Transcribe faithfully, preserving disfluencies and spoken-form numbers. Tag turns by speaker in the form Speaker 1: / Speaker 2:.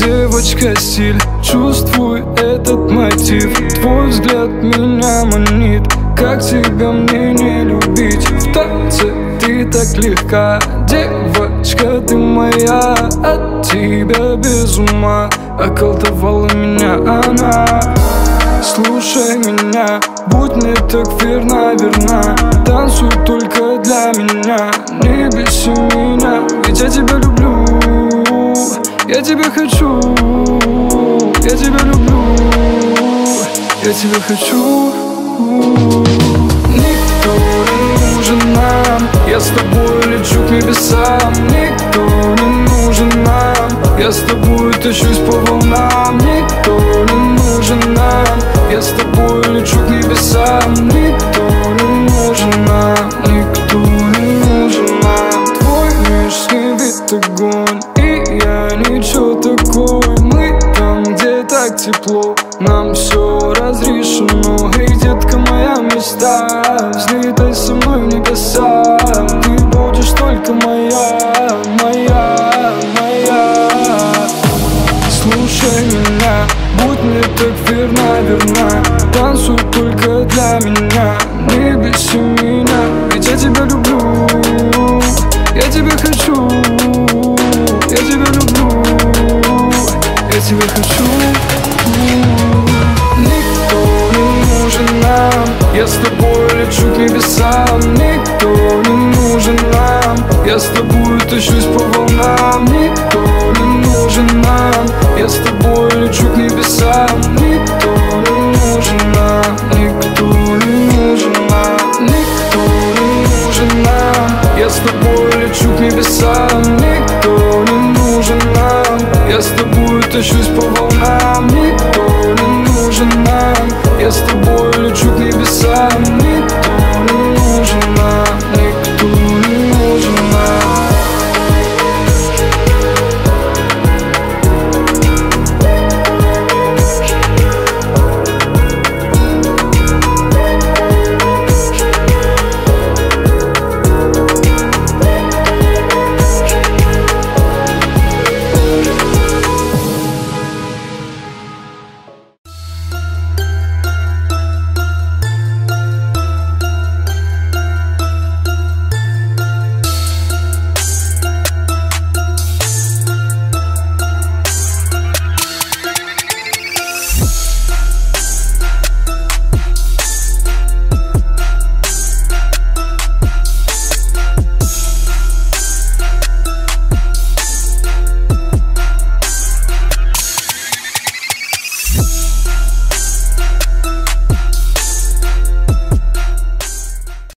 Speaker 1: девочка, стиль, чувствуй этот мотив. Твой взгляд меня манит, как тебя мне не любить? В танце ты так легка, девочка, ты моя. От тебя без ума околдовала меня она. Слушай меня, будь мне так верна, верна. Танцуй только для меня, не беси меня, ведь я тебя люблю. Я тебя хочу, я тебя люблю, я тебя хочу. Никто не нужен нам, я с тобой лечу к небесам. Никто не нужен нам, я с тобой тащусь по волнам. Никто не нужен нам, я с тобой лечу к небесам. Никто не нужен нам, никто не нужен нам. Твой внешний вид огонь, и я ничего такой. Мы там, где так тепло, нам все разрешено. Эй, детка моя мечта, взлетай со мной в небеса. Ты будешь только моя, моя, моя. Слушай меня, будь мне так верна, верна. Танцуй только для меня, не беси меня, ведь я тебя люблю. Я тебя хочу, я тебя люблю, я тебя хочу. Никто не нужен нам, я с тобой лечу к небесам. Никто не нужен нам, я с тобой тащусь по волнам. Никто не нужен нам, я с тобой лечу к небесам. Никто не нужен нам, никто не нужен нам. Никто не нужен нам, я с тобой лечу к небесам. Никто не нужен нам, я с тобой тащусь по волнам. Никто не нужен нам, я с тобой лечу к небесам.